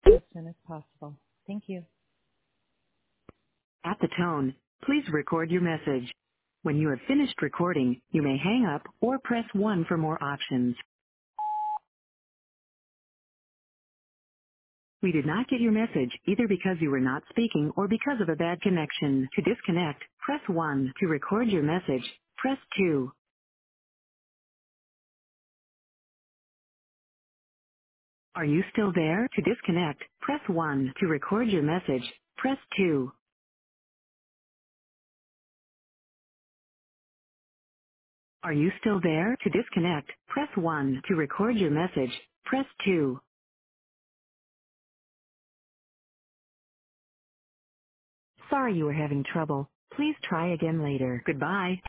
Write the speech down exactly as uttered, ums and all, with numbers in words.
as soon as possible. Thank you. At the tone, please record your message. When you have finished recording, you may hang up or press one for more options. We did not get your message either because you were not speaking or because of a bad connection. To disconnect, press one. To record your message, press two. Are you still there? To disconnect, press one. To record your message, press two. Are you still there? To disconnect, press one. To record your message, press two. Sorry you were having trouble. Please try again later. Goodbye.